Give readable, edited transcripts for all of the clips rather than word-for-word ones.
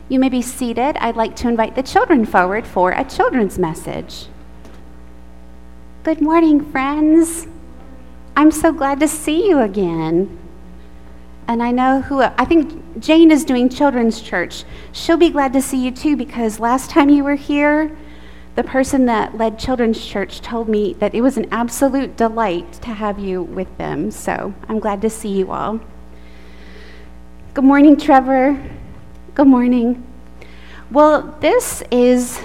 You may be seated. I'd like to invite the children forward for a children's message. Good morning, friends. I'm so glad to see you again. And I think Jane is doing children's church. She'll be glad to see you too, because last time you were here, the person that led children's church told me that it was an absolute delight to have you with them. So I'm glad to see you all. Good morning, Trevor. Good morning. Well, this is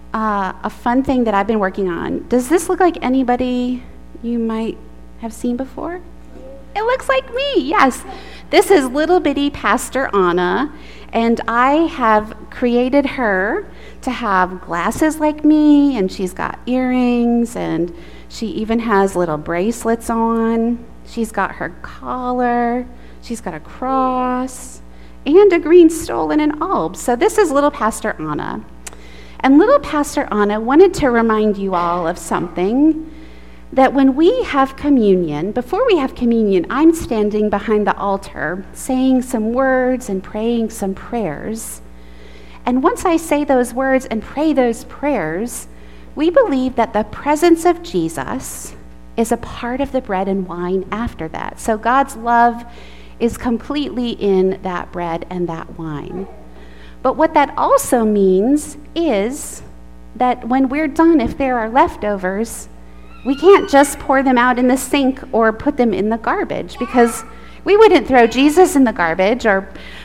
a fun thing that I've been working on. Does this look like anybody you might have seen before? It looks like me, yes. This is little bitty Pastor Anna, and I have created her to have glasses like me, and she's got earrings, and she even has little bracelets on. She's got her collar, she's got a cross, and a green stole and an alb. So this is little Pastor Anna. And little Pastor Anna wanted to remind you all of something, that when we have communion, before we have communion, I'm standing behind the altar saying some words and praying some prayers. And once I say those words and pray those prayers, we believe that the presence of Jesus is a part of the bread and wine after that. So God's love is completely in that bread and that wine. But what that also means is that when we're done, if there are leftovers, we can't just pour them out in the sink or put them in the garbage, because we wouldn't throw Jesus in the garbage or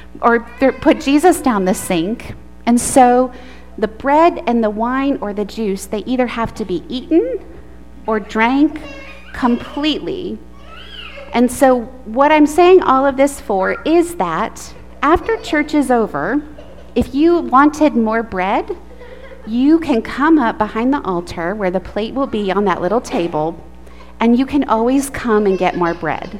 put Jesus down the sink. And so the bread and the wine or the juice, they either have to be eaten or drank completely. And so what I'm saying all of this for is that after church is over, if you wanted more bread, you can come up behind the altar where the plate will be on that little table, and you can always come and get more bread.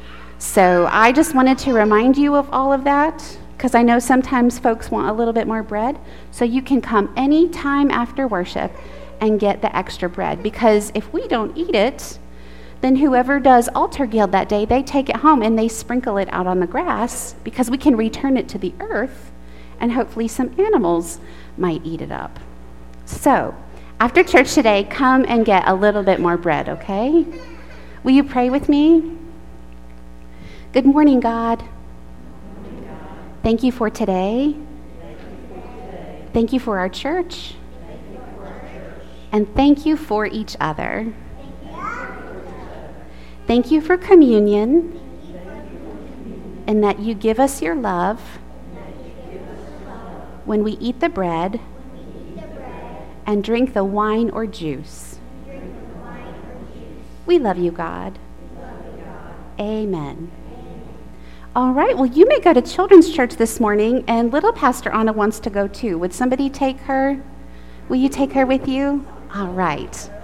So I just wanted to remind you of all of that, because I know sometimes folks want a little bit more bread. So you can come any time after worship and get the extra bread, because if we don't eat it, then whoever does altar guild that day, they take it home and they sprinkle it out on the grass, because we can return it to the earth, and hopefully some animals might eat it up. So, after church today, come and get a little bit more bread, okay? Will you pray with me? Good morning, God. Thank you for today. Thank you for our church. And thank you for each other. Thank you for communion, and that you give us your love when we eat the bread and drink the wine or juice. We love you, God. Amen. All right, well, you may go to children's church this morning, and little Pastor Anna wants to go too. Would somebody take her? Will you take her with you? All right.